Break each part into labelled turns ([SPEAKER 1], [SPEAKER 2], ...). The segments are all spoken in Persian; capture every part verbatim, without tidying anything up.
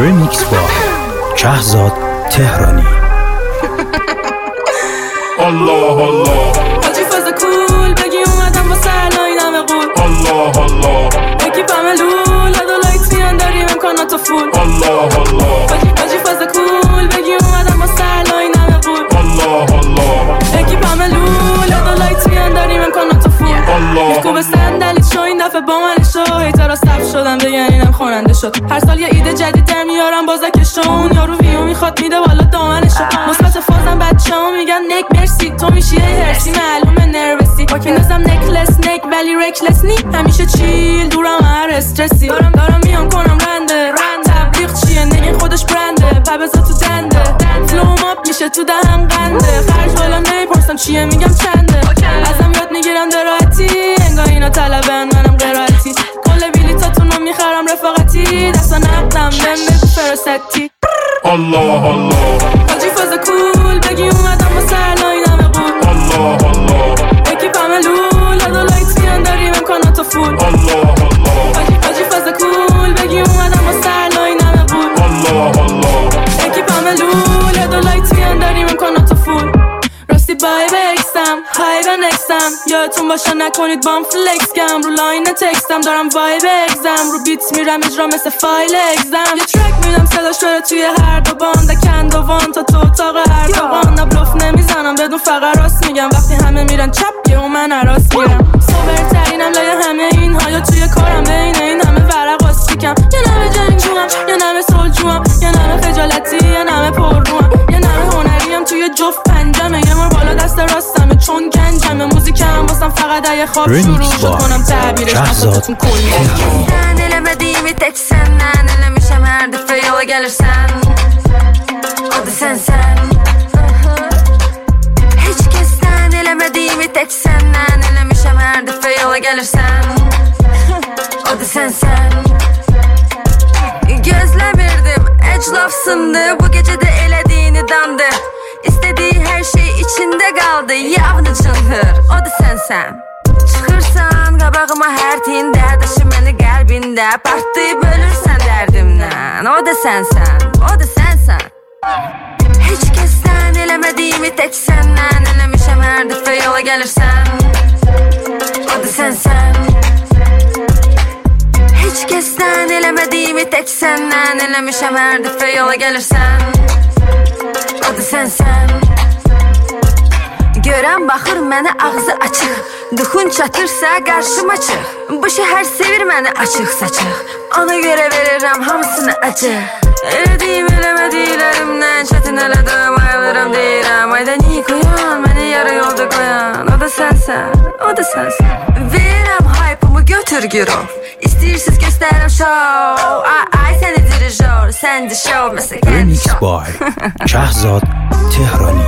[SPEAKER 1] ریمیکس با شهزاد تهرانی.
[SPEAKER 2] الله الله
[SPEAKER 3] حاجی فاز کول بگی اومدم با سرلای نمه قول.
[SPEAKER 2] الله الله
[SPEAKER 3] بگی پملول هدو لایت میان داریم امکاناتو فول.
[SPEAKER 2] الله الله
[SPEAKER 3] حاجی فاز کول بگی اومدم با سرلای نمه قول.
[SPEAKER 2] الله الله
[SPEAKER 3] بگی پملول هدو لایت میان داریم امکاناتو فول.
[SPEAKER 2] الله
[SPEAKER 3] میخو به صندلیت شو این دفعه با من شو. هیترا صف شدم بگن اینم خواننده شد. هر سال یه ایده جدید در میارم بازکشون. یارو ویو میخواد میده والا دامنشو. مثبت فازم بچه‌ها میگن نک مرسی تو میشی یه هرسی معلومه نروسی. میندازم نکلس نک ولی رکلس نی. همیشه چیل دورم هر استرسی. دارم دارم میام کنم رنده تبلیغ چیه نگه خودش برنده. پبزا تو دنده فلوم اپ میشه تو دهم قنده. خرج حالا نمیپرسم چیه میگم چنده. ازم یاد میگیرم دراحتی انگار اینا طلبن منم قرائتی. کل بلیطاتونو میخرم رفاقتی. دستا نقدم بهم بگو فراستی.
[SPEAKER 2] الله الله
[SPEAKER 3] حاجی فاز کول بگی اومدم با سرلای نمه قول.
[SPEAKER 2] الله الله
[SPEAKER 3] بگی پملول هدو لایت میان داریم امکاناتو فول.
[SPEAKER 2] الله الله
[SPEAKER 3] حاجی فاز کول بگی اومدم با سرلای نمه قول.
[SPEAKER 2] الله الله
[SPEAKER 3] بگی پملول هدو لایت میان داریم امکاناتو فول. راستی بای بکسم های به نکسم. یادتون باشه نکنید بام فلکس گم. رو لاین تکستم دارم وایب اگزم. رو بیت میرم اجرا مثل فایل اگزم. یه ترک میدم صداش بره توی هر دو باند. کند و وان تا تو اتاق هر دو باند. بلوف نمیزنم بدون فقط راست میگم. وقتی همه میرن چپ که اون من عراس میرم. سوبرترینم لای همه اینها. یا توی کارم بین این همه ورق واستیکم. یه نمه جنگجوام یه نمه سلجوام. یه نمه خجالتی یه نمه پرروام. یه نمه هنریم توی جفت پنجمه. یه مار بالا دست راستمه چون گنجمه. موزیکم واسم فقط اگه خواب شروع شد کنم تعبیرش نفستون کلیه.
[SPEAKER 4] Sen elemediğimi tek senden elemişem her defa yola gelirsen. O da sen sen. Hiç kesten elemediğimi tek senden elemişem her defa yola gelirsen. O da sen sen. Gözlemirdim eclafsındı bu gecede elediğini dandı. İstediği her şey içinde kaldı yavru çınhır. O da sen sen. Çıxırsan qabağıma hər tində. Daşı məni qəlbində. Partlayıb ölürsən dərdimdən. O da sənsən, o da sənsən. Heç kəsdən eləmədiyimi tək səndən eləmişəm hər dəfə yola gəlirsən. O da sənsən. Heç kəsdən eləmədiyimi tək səndən eləmişəm hər dəfə yola gəlirsən. O da sənsən. Görən baxır mənə ağzı açıq. Duxun çatırsa qarşıma çıx. Bu şəhər sevir məni açıq saçıq. Ona görə verirəm hamısını acı. Elədiyim eləmədiklərimdən çətin elədim ayılırım deyirəm. Ayda niyə qoyan məni yarı yolda qoyan. O da sənsən, o da sənsən. Verirəm hype'ımı götür girov. İstəyirsiz göstərim show. Ay ay səni dirijor. Sən də show məsəl kəndi
[SPEAKER 1] ریمیکس
[SPEAKER 4] show.
[SPEAKER 1] با شهزاد تهرانی.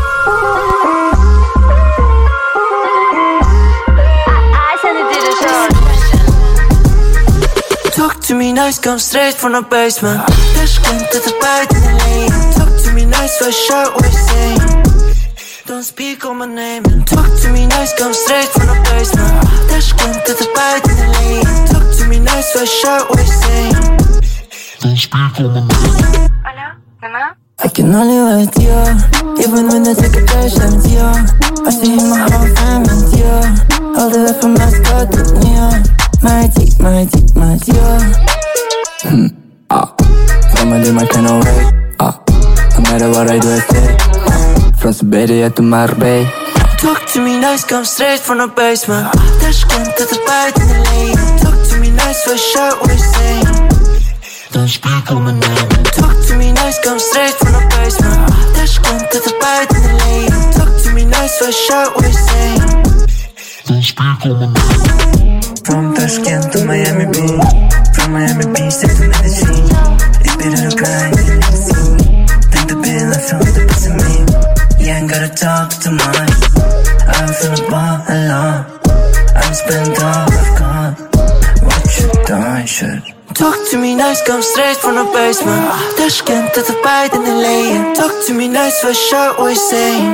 [SPEAKER 5] Talk to me nice, come straight from the basement. Dash come to the bite in the lane. Talk to me nice, fresh shirt, what you saying? Don't speak on my name. Talk to me nice, come straight from the basement. Dash come to the bite in the lane. Talk to me nice, fresh shirt, what you saying?
[SPEAKER 2] Don't speak on my name.
[SPEAKER 4] Alo, Nima?
[SPEAKER 5] I can only wait, yeah. Even when I take a patient, yeah. I see my whole family, yeah. All the way from my start to yeah. Mighty, mighty, mighty, yeah. Hmm, ah. Family, my kind of way, ah. No matter what I do, I stay, ah. From Siberia to Marbella. Talk to me nice, come straight from the basement. Dash come to the bite in the lane. Talk to me nice, fresh shirt, what you saying?
[SPEAKER 2] Don't speak on my name.
[SPEAKER 5] Talk to me nice, come straight from the basement. Dash come to the bite in the lane. Talk to me nice, fresh shirt, what you saying?
[SPEAKER 2] Don't speak on my name.
[SPEAKER 5] From Tashkent to Miami Beach. From Miami Beach to Medellin. It's been a grind in the scene. Think the bill I feel the piece of me. You ain't gotta talk too much. I'm feeling ball alone. I'm spent all I've got. What you done, shit. Talk to me nice, come straight from the basement. Tashkent to the bite in the lane. Talk to me nice, fresh shirt, what you saying?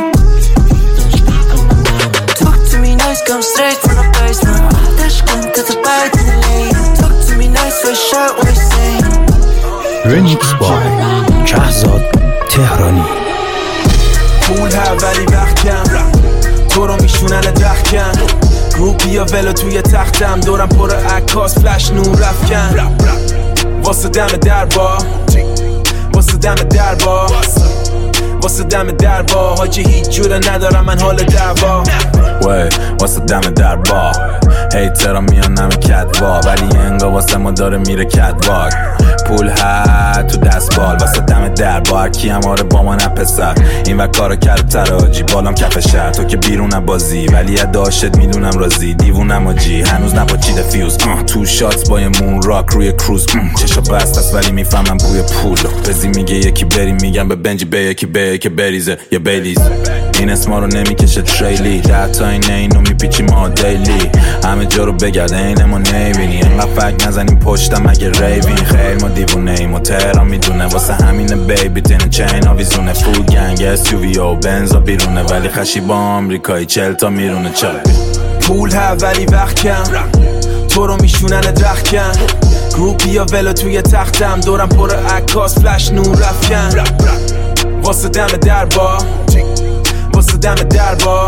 [SPEAKER 5] Talk to me nice, come straight from the basement. Dash come to the bite in the lane. Talk to me nice, fresh shirt, what you saying?
[SPEAKER 1] رمیکس با شهرزاد تهرانی.
[SPEAKER 6] پول ها ولی وقت کم، تو رو میشونن درخکم، گروپی یا ولو توی تختم، دورم پر عکاس فلش نور رفکن، واسه دم دربا واسه دم دربا واسه دم دربا حاجی هیچ جوره ندارم من حال دعوا
[SPEAKER 7] وی واسه دم دربا هیترا میان نمی کدوا ولی انگا واسه ما داره میره کدواک. پول ها تو دست بال واسه دم دربا، هرکی هم آره با ما نپسر این و کارو کرد تراجی بالام کف شهر، تو که بیرون بازی ولی داشت میدونم رازی دیوونم آجی هنوز نپاچیده فیوز تو شات با یه مون راک روی کروز چشا بست است ولی میفهمم بوی پول بزی میگه یکی بریم میگم به بنجی به یکی به یکی بریزه یه بیلیز این اسما رو نمیکشه تریلی ده تا اینه اینو میپیچی ما دیلی همه جا رو بگرده اینه ما نیبینی انقدر فک نزنیم پشتم اگه ریوین خیر ما دیوونه ایم و تهران میدونه واسه همینه بیبی تین چین آویزونه فود گنگ اس یو وی و بنزا بیرونه ولی خشی با آمریکایی چل تا میرونه چل.
[SPEAKER 6] پول ها ولی وقت کم، تو رو میشونن درخکم، گروپی یا ولو توی تختم، دورم پر عکاس فلش نور رفکن، واسه دم دربا واسه دم دربا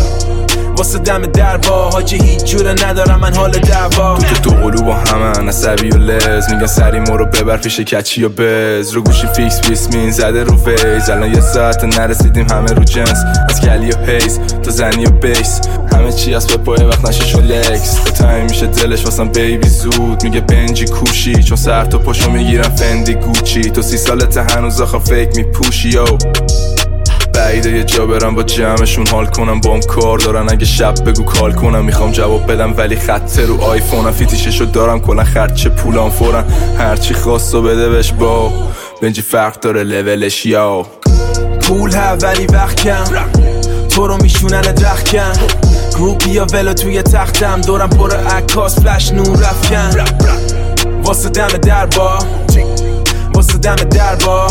[SPEAKER 6] واسه دم دربا حاجی هیچ جوره ندارم من حال دعوا.
[SPEAKER 8] تو که دو قلو با همن عصبی و لز میگن سری ما رو ببر پیش کچی و بز رو گوشی فیکس بیسمین زده رو ویز الان یه ساعت نرسیدیم همه رو جنس از کلی و هیز تا زنی و بیس همه چی از به پای وقت نشش و لکس تایم میشه دلش واسم بیبی زود میگه بنجی کوشی چون سر تا پاشو میگیرم فندی گوچی تو سی سالت هنوز آخه فیک میپوشی یو بعیده یه جا برم با جمعشون حال کنم بام کار دارن اگه شب بگو کال کنم میخوام جواب بدم ولی خط رو آیفونم فیتیششو دارم کلا خرچه پولام فورن هرچی خواستو بده بهش با بنجی فرق داره لولش یا
[SPEAKER 6] پول ها ولی وقت کم، تو رو میشونن درخکم، گروپی یا ولو توی تختم، دورم پر عکاس فلش نور رفکن، واسه دم دربا واسه دم دربا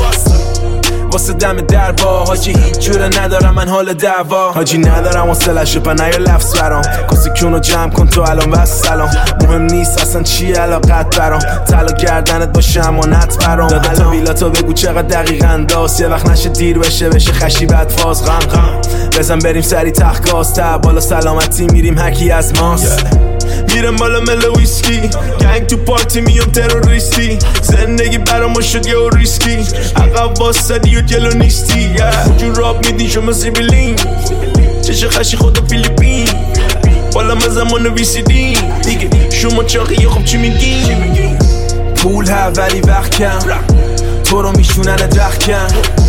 [SPEAKER 6] واسه دم دربا حاجی هیچ جوره ندارم من حال دعوا حاجی ندارم واسلش پا نیا لفظ برام کسی کونو جمع کن تو الان بس سلام مهم نیست اصلا چیه علاقت برام طلا گردنت باشه امانت برام دادا ویلاتو بگو چقدر دقیقاً انداز یه وقت نشه دیر بشه بشه خشی بعد فاز غم غم بزن بریم سری تخت گاز تا بالا سلامتی میریم هکی از ماست میرم بالا ملو ویسکی گنگ تو پارتی میام تروریستی زندگی برا ما شد یه ریسکی عقب واسدی و جلو نیستی جون راب میدین شما سیبیلین چشه خشی خدا فیلیپین بالا ما زمان ویسیدین دیگه شما چاقیه خب چی میگین پول ها ولی وقت کم تو رو میشونن درخکم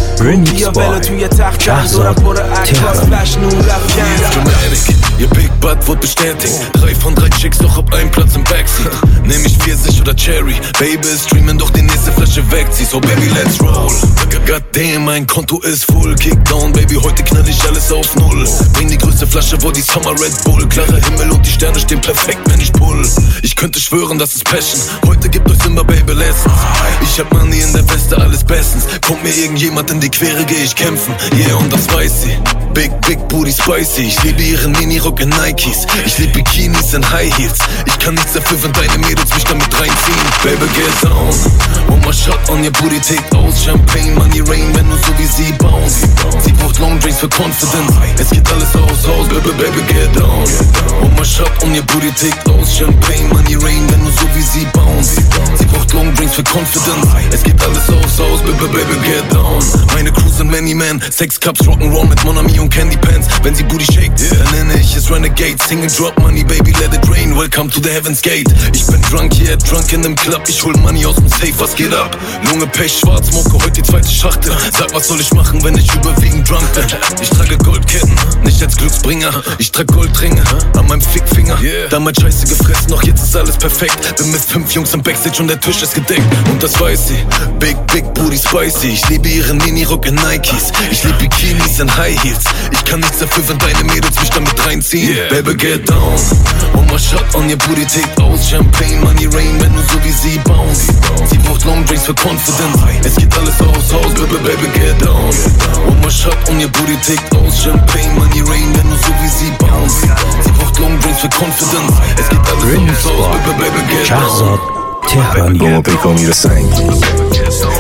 [SPEAKER 6] بیا ولو توی تخت دورم پر عکاس فلش نور رفکن
[SPEAKER 9] Ihr Big Butt wird bestätigt. Drei von drei Chicks, doch hab einen Platz im Backseat. Nehm ich Pfirsich oder Cherry. Baby ist streamen, doch die nächste Flasche wegzieh. So Baby, let's roll. Goddamn, mein Konto ist full. Kickdown, Baby, heute knall ich alles auf Null. Bring die größte Flasche, wo die Summer Red Bull. Klarer Himmel und die Sterne stehen perfekt, wenn ich pull. Ich könnte schwören, das ist Passion. Heute gibt euch Simba, Baby, Lessons. Ich hab Money in der Weste, alles bestens. Kommt mir irgendjemand in die Quere, geh ich kämpfen. Yeah, und das weiß sie. Big, big booty spicy. Ich liebe ihren Mini-Rock in Nikes. Ich lieb Bikinis in High Heels. Ich kann nichts dafür, wenn deine Mädels mich damit reinziehen. Baby, get down. One more shot on your booty, take aus. Champagne, money, rain, wenn du so wie sie bounce. Sie braucht Long Drinks für Confidence. Es geht alles aus, aus, baby, baby, get down. One more shot on your booty, take aus. Champagne, money, rain, wenn du so wie sie bounce. Sie braucht Long Drinks für Confidence. Es geht alles aus, aus, baby, baby, get down. Meine Crew sind many men. Sex Cups, Rock'n'Roll mit Monami und Candy Pants. Wenn sie Booty shakt, dann nenne ich es Renegade. Singing Drop Money, baby, let it rain. Welcome to the Heaven's Gate. Ich bin drunk, yeah, drunk in dem Club. Ich hol Money aus dem Safe, was geht ab? Lunge, Pech, schwarz, Mucke, heute die zweite Schachtel. Sag, was soll ich machen, wenn ich überwiegend drunk bin? Ich trage Goldketten, nicht als Glücksbringer. Ich trage Goldringe an meinem Fickfinger. Damals scheiße gefressen, doch jetzt ist alles perfekt. Bin mit fünf Jungs im Backstage und der Tisch ist gedeckt. Und das weiß sie, big, big booty spicy. Ich liebe ihren Mini-Rock in Nikes. Ich liebe Bikinis in High Heels. Ich kann nichts dafür, wenn deine Mädels mich damit reinziehen. Yeah. Baby, get down. One more shot on your booty, take aus. Champagne, money, rain, wenn du so wie sie bounce. Sie braucht Long Drinks für Confidence. Es geht alles aus, aus, baby, baby, get down. One more shot on your booty, take aus. Champagne, money, rain, wenn du so wie sie bounce. Sie braucht Long Drinks für Confidence. Es geht alles aus, aus, baby, baby, get down.
[SPEAKER 1] شهرزاد تهرانی.
[SPEAKER 8] Como pico mi lo sangue.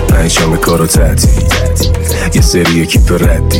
[SPEAKER 10] پنجشنبه کارو تعطیل، یه سری اکیپ ردی،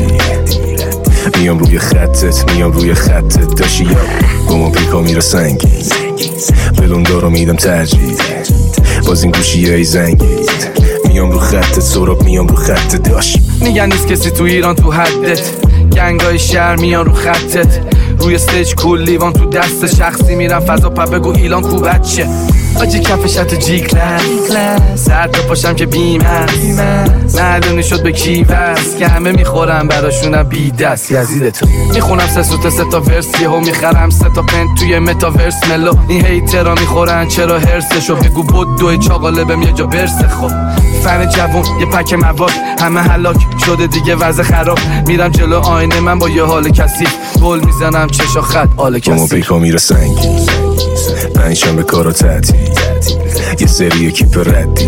[SPEAKER 10] میام روی خطت میام روی خطت داشی یا گم و پیکا میره سنگین، بلون دارو میدم ترجیح، باز این گوشی های زنگید، میام رو خطت سراب میام رو خطت داشت.
[SPEAKER 11] میگن نیست کسی تو ایران تو حدت، گنگای شهر میان رو خطت، روی استیج کول لیوان تو دست، شخصی میرم فضا پا بگو ایلان کو بچه، آجی کفشت جی کلاس، سر تا پاشم که بیم هست، معلومی شد به کی وست که همه میخورم براشونم بی دست یزیدتون. میخونم سه سوت سه تا ورس یهو میخرم سه تا پنت توی متاورس ملو، این هیترا میخورن چرا هرسشو، بگو بود دوی چاقاله بهم یه جا برسه. خب فن جوون یه پک مواد همه هلاک شده دیگه وضع خراب، میرم جلو آینه من با یه حال کثیف، گل میزنم چشا خط آل کثیف،
[SPEAKER 10] گم و پیکا میره سنگین، پنجشنبه کارو تعطیل، یه سری اکیپ ردی،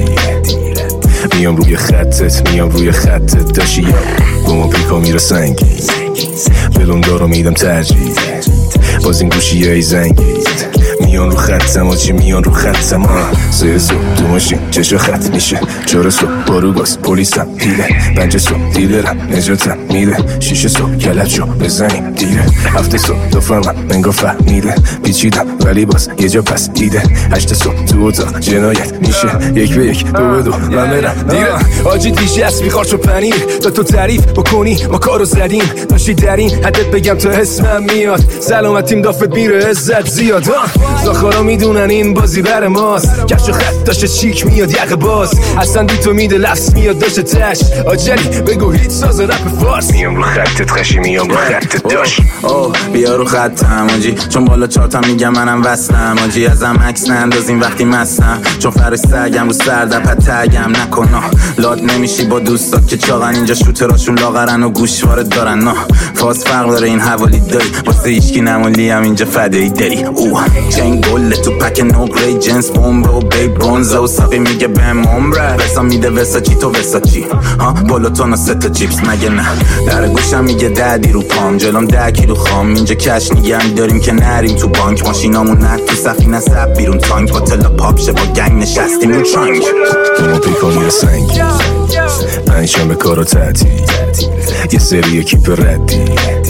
[SPEAKER 10] میام روی خطت میام روی خطت داشی یا گم و پیکا میره سنگین، بلون دارو میدم ترجیح، باز این گوشی های زنگید، میان رو خطم آجی میان رو خطم. سه صبح تو ماشین چشا خط میشه، چهار صبح بارو باز پلیسم دیده، پنج صبح دیلرم نجاتم میده، شیش صبح کلت شو بزنیم دیره، هفت صبح تو فهمم منگا فهمیده، پیچیدم ولی باز یه جا پس دیده، هشت صبح تو اتاق جنایت میشه، یک به یک دو به دو من برم دیره. آجی دیشه از میخوار چو پنیر، تا تو تعریف بکنی ما کارو زدیم، داشتی در این حدت بگم تا اسمم میاد، سلامتیم دافت میره عزت زیاد، زاخارا میدونن این بازی بر ماست، کفش و خط داشته چیک میاد یقه باز، اصلا بی تو میده لفظ میاد داشته تش، آجلی بگو هیچ ساز رپ فارس، میام رو خطت خشی میام رو خطت داشت.
[SPEAKER 7] اوه بیا رو خطم آجی، چون بالا چارتم میگم منم وصلم آجی، ازم عکس نندازیم وقتی مستم، چون فرش سگم رو سردپت تگم نکنا، لاد نمیشی با دوستات که چاقن اینجا شوتراشون لاغرن و گوشوارت دارن، نه فاز فرق داره این حوالی داری، واسه هیچکی نمولی هم اینجا فدایی داری. اوه چنگ گله تو پک نقره جنس بومبه و بی برونزه و ساقی میگه بهم عمره، وسا میده وسا چی تو وسا چی ها، بالا تو سه تا چیپس مگه نه، در گوشم میگه ددی رو پام، جلوم ده کیلو خام، اینجا کش نگه داریم که نریم تو بانک، ماشینامون نه تو سفینه سب بیرون تانک، با تلا پاپ شه با گنگ نشستیم رو چانگ،
[SPEAKER 10] گم پیکا میره سنگین، پنجشنبه کارو تعطیل، یه سری اکیپ ردی،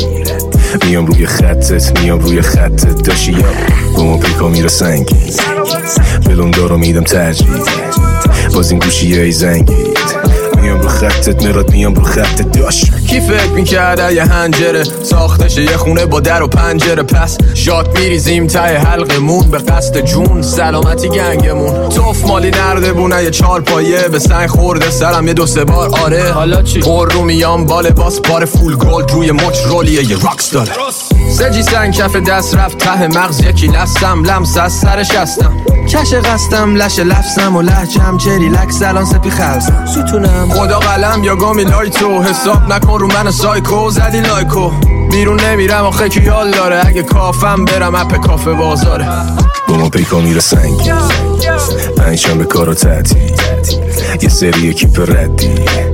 [SPEAKER 10] میام روی خطت میام روی خطت داشی یا گم پیکا میره سنگین، بلون دارو میدم ترجیح، باز این گوشی های زنگید، میام رو خطت مراد میام رو خطت داشت.
[SPEAKER 12] کی فکر میکرده یه هنجره ساختشه یه خونه با در و پنجره، پس شات میریزیم ته حلقمون به قصد جون سلامتی گنگمون، توف مالی نرده بونه یه چار پایه، به سنگ خورده سرم یه دو سه بار آره، حالا چی؟ پر رو میام باله باس بار فول گولد روی مچ رولیه یه راکس داره، سجی سنگ کف دست رفت ته مغز یکی لستم، لمس از سرش هستم کش قستم لش لفظم و لحجم چری لک سلان سپی خلصم ستونم خدا قلم یا گامی لایتو، حساب نکن رو من سایکو زدی لایکو، بیرون نمیرم آخه کی یال داره، اگه کافم برم اپ کافه بازاره،
[SPEAKER 10] گم پیکا میره سنگین، پنجشنبه کارو تعطیل، یه سری اکیپ ردی،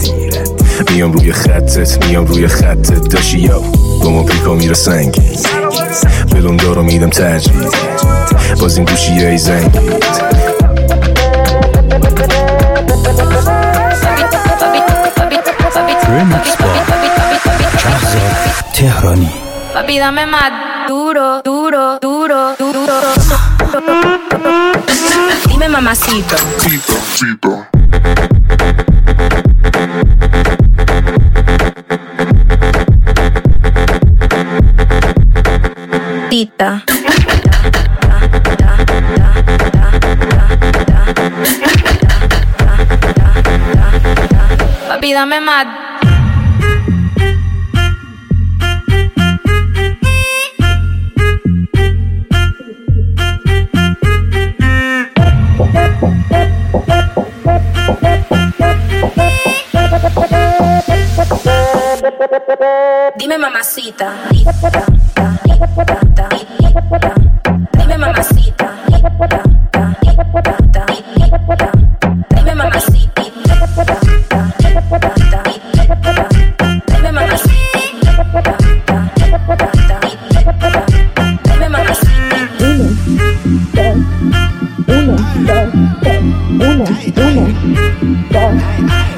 [SPEAKER 10] میام روی خطت میام روی خطت داشی یا گم پیکا میره سنگین، بلون دارو میدم ترجیح، باز این گوشی های زنگید.
[SPEAKER 1] Remix با شهزاد تهرانی.
[SPEAKER 13] Papi dame más duro, duro, duro, duro. Dime mamacito.
[SPEAKER 2] Tito, Tito.
[SPEAKER 13] Tita. Papi dame más. Dime mamacita. Dime mamacita. Dime mamacita. Dime mamacita.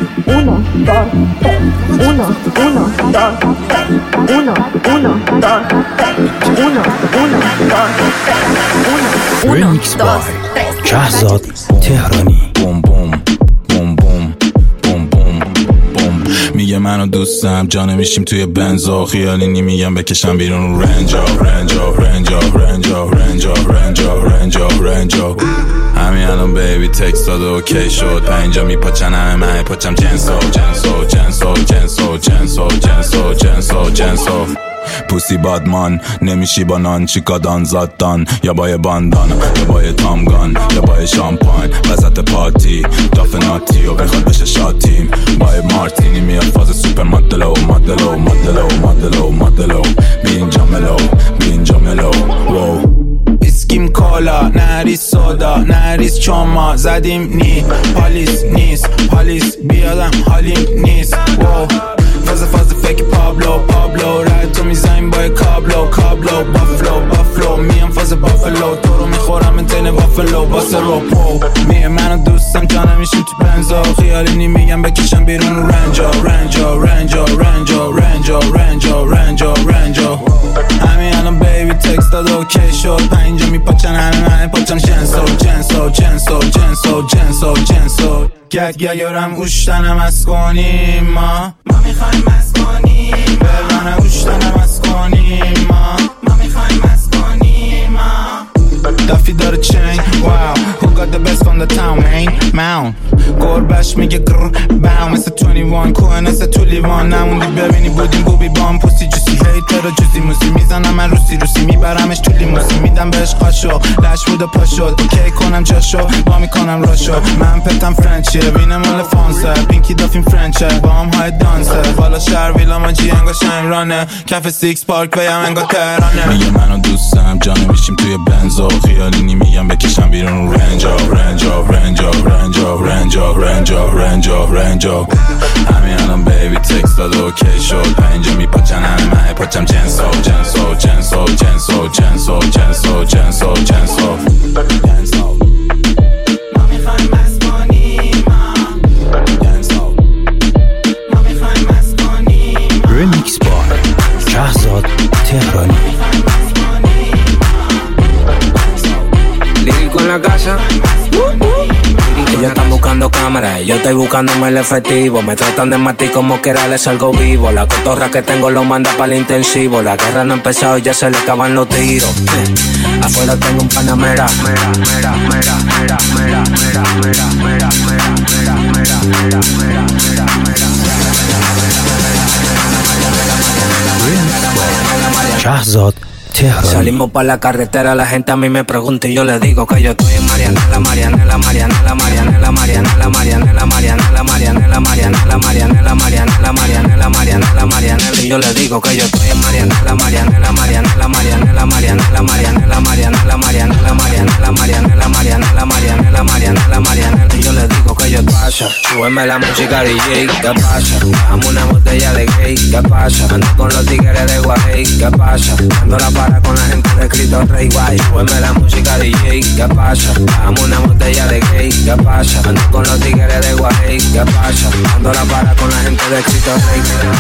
[SPEAKER 14] dos, tres. Uno, uno, dos, tres. Uno, uno, dos, tres. Uno, uno, dos, tres. Uno, uno, dos, tres.
[SPEAKER 1] شهزاد تهرانی.
[SPEAKER 7] بوم بوم بوم بوم بوم بوم بوم. میگه منو دوستم جا نمیشیم توی بنزا خیالی نی میگم بکشم بیرون رنجا رنجا رنجا رنجا رنجا رنجا رنجا رنجا. همین الان بیبی تکست داده اوکی شد پنجا میپاچن همه من پاچم جنسو جنسو جنسو جنسو جنسو جنسو جنسو جنسو. پوسی بادمان نمیشی با نان چیکادان زادان یا با یه باندان یا با یه تامگان یا با یه شامپاین وسط پارتی داف ناتی و بخواد بشه شاتیم با یه مارتینی میاد فاز سوپر مدلو مدلو مدلو مدلو مدلو بی اینجا ملو بی اینجا ملو وو. اسکیم کالا نریس سودا نریس چاما زدیم نی پالیس نیست پالیس بیادم حالیم نیست وو. فاز فاز فک پابلو پابلو رای تو میزنیم با کابلو کابلو بافلو بافلو میام فاز بافلو تو رو میخورم انتین وافلو واسه روپو. میگه منو دوستم جا نمیشیم تو بنزا خیالی نی میگم بکشم بیرون رنجا رنجا رنجا رنجا رنجا رنجا رنجا رنجا. همین الان بیبی تکست داد اوکی شد پنجا میپاچن همه من پاچم جنسو جنسو جنسو جنسو جنسو جنسو. گگ گگرم اوشتنم از کنیم ما ما میخوایم از کنیم برانه اوشتنم از کنیم ما ما میخوایم از کنیم ما. دفی داره چین واو who got the best on the town main mound گربش میگه گر باو مثل بیست و یک کوه مثل تو لیوان نموندی ببینی بودیم بوبی بام پوستی جوسی هیتر و جوزی موزی میزنم من روسی روسی میبرمش تو لیموسی میدم بهش قاشو لش بود و پا شد اوکی کنم جاشو با میکنم راشو من پتم فرنچیه بینم مال فانسه پینکی دافین فرنچه با هم های دانسه بالا شهر ویلا ما جی انگا شنگرانه کف سیکس پارک بیم انگا تهرانه. میگه منو دوستم جا نمیشیم توی بنزا خیالی نی میگم بکشم بیرون رنجا رنجا رنجا رنجا رنجا رنجا رنجا رنجا. همین الان بیبی تکست داد اوکی شد پنجا میپاچن همه من پاچم جنسو جنسو جنسو جنسو جنسو جنسو جنسو جنسو جنسو. ما میخوایم از کنیم جنسو ما میخوایم از کنیم.
[SPEAKER 1] ریمیکس بار شهزاد تهرانی.
[SPEAKER 15] Lírico en la casa. Ellos están buscando cámaras y yo estoy buscándome el efectivo. Me tratan de matar como quiera les salgo vivo. La cotorra que tengo lo manda para el intensivo. La guerra no ha empezado y ya se le acaban los tiros. Afuera tengo un panamera. Mera, mera, mera, mera, mera, mera, mera, mera, mera, mera, mera, mera, mera, mera.
[SPEAKER 1] شهزاد تهرانی.
[SPEAKER 15] Salimos pa' la carretera, la gente a mí me pregunta y yo le digo que yo estoy en Marianela, Marianela, Marianela, Marianela, Marianela, Marianela, Marianela, Marianela, Marianela, Marianela, Marianela, Marianela, Marianela, Marianela, y yo le digo que yo estoy en Marianela, Marianela, Marianela, Marianela, Marianela, Marianela, Marianela, Marianela, Marianela, Marianela, Marianela, Marianela, Marianela, Marianela, y yo le digo que yo pasa, súbeme la música D J, ¿qué pasa? Dame una botella de gay, ¿qué pasa? Ando con los tigres de Guay, ¿qué pasa? Ando la para con la gente de Cristo Rey Guay. Súbeme la música D J, ¿qué pasa? Dame una botella de gay, ¿qué pasa? Ando con los tigres de Guay, ¿qué pasa? Ando la para con la gente de Cristo Rey.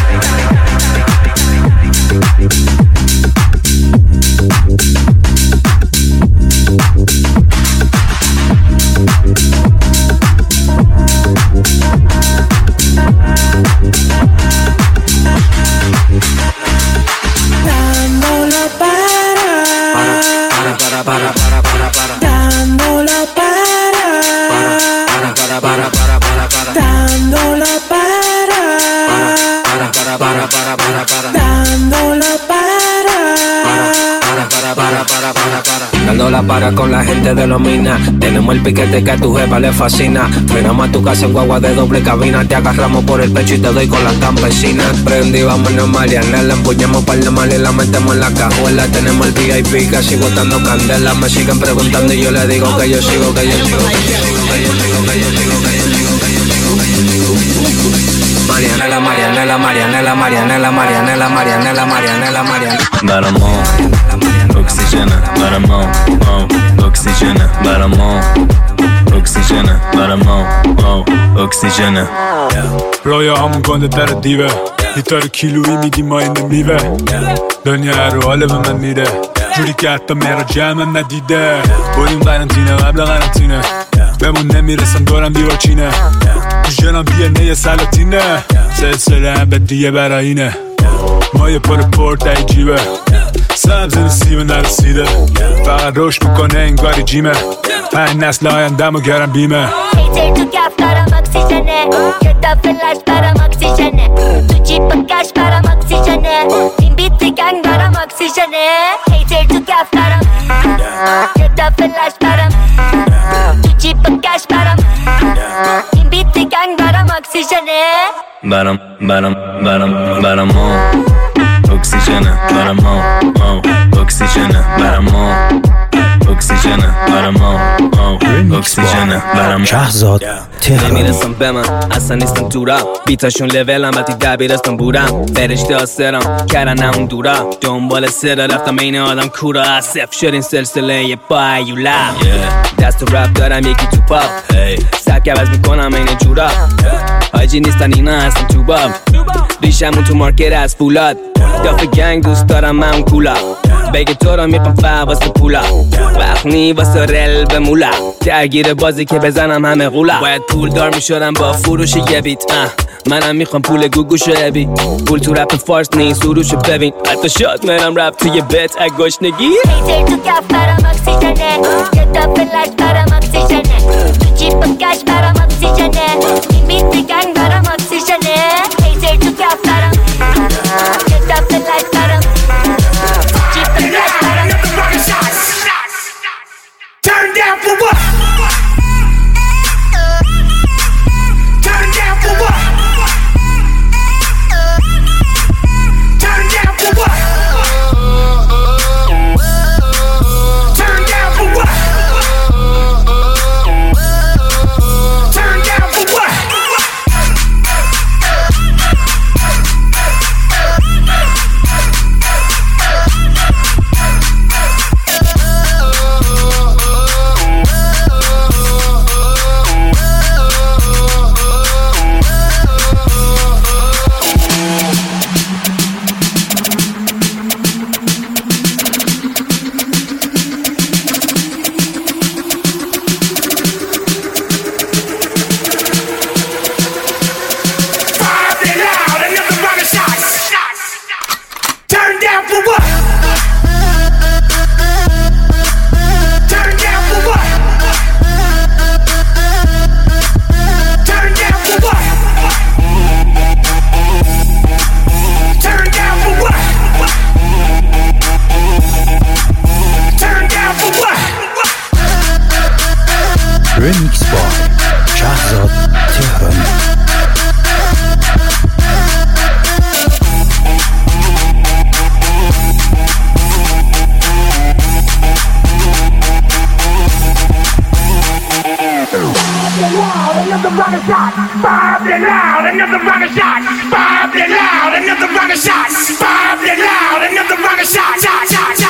[SPEAKER 15] Para, para, para, para, para.
[SPEAKER 3] Dándola para.
[SPEAKER 15] Para, para, para, para, para, para.
[SPEAKER 3] Dándola para.
[SPEAKER 15] Para, para, para, para, para, para.
[SPEAKER 3] Dándola para.
[SPEAKER 15] Para, para, para, para, para, para. Dándola para con la gente de los minas. Tenemos el piquete que a tu jefa le fascina. Frenamos a tu casa en guagua de doble cabina. Te agarramos por el pecho y te doy con las campesinas. Prendí, vámonos Marianela. Empuñamos par de mal y la metemos en la cajuela. Tenemos el V I P casi botando candela. Me siguen preguntando y yo le digo que yo sigo, que yo sigo, que yo sigo, que yo sigo, que yo sigo, que yo sigo, que yo sigo. Marianela, Marianela, Marianela, Marianela, Marianela, Marianela, Marianela, Marianela.
[SPEAKER 16] برامون اکسیژن برامون اکسیژن برامون
[SPEAKER 7] اکسیژنه برا ما اکسیژنه
[SPEAKER 16] رایا همون گنده در دیوه گیتار کیلویی میدی ما اینه میوه دنیا رو حاله به من میره جوری که حتی میرا جمعم ندیده بریم قرنطینه قبل قرنطینه بمون نمیرسم دورم دیوار چینه تو جنم دیه نه سلاتینه سلسله هم به دیه براینه ما یه پر پورت ای جیبه سبز نسیبه نرسیده فقط روش میکنه انگاری جیمه پنج نسل آیندم و گرم بیمه
[SPEAKER 14] هیتر تو کف برم اکسیژنه کتاب فلش برم اکسیژنه تو جیب کش برم اکسیژنه این بیت گنگ برم اکسیژنه هیتر تو کف برم کتاب فلش برم تو جیب کش برم این بیت گنگ برم اکسیژنه
[SPEAKER 7] برم برم برم برم ما اکسیژنه برم ما اکسیژنه برم ما اکسیژنه برم ما اکسیژنه برم
[SPEAKER 1] شهرزاد تهرانی
[SPEAKER 15] نمیرسم به من اصلا نیستم دورم بیتاشون لولم وقتی دبیرستان بودم فرشته آسرم کردن اون دورم دنبال سر رفتم این آدم کورا صف شد این سلسله بایولا دست تو رپ دارم یکی تو پاپ سبک عوض میکنم این جورا حاجی نیستن اینا هستن تو باب ریشمون تو مارکت از فولاد دافه گنگ دوست دارم من کولا بگه تو رو میپم فا واسه پولا وقت نی واسه رل به مولا درگیر بازی که بزنم همه غولا باید پول دار میشدم با فروش یه بیت منم میخوام پول گوگوشو ابی پول تو رپ فارس نیست سروشو ببین حتی شاد منم رپ توی بیت اگوشنگی
[SPEAKER 14] هیتر تو کف برم اکسیژنه کتاب فلش برم اکسیژنه تو جیب کش برم اکسیژنه این بیت گنگ برم اکسیژنه هیتر تو کف برم کتاب فلش برم تو جیب کش برم
[SPEAKER 17] Turn down for what? Turn down for what? Turn down for what? Turn down for what? Turn down for what?
[SPEAKER 1] رمیکس با شهرزاد تهرانی
[SPEAKER 17] Another rocket shot, five it loud. Another rocket shot, five it loud. Another rocket shot, five it loud. Another rocket shot, shot, shot, shot.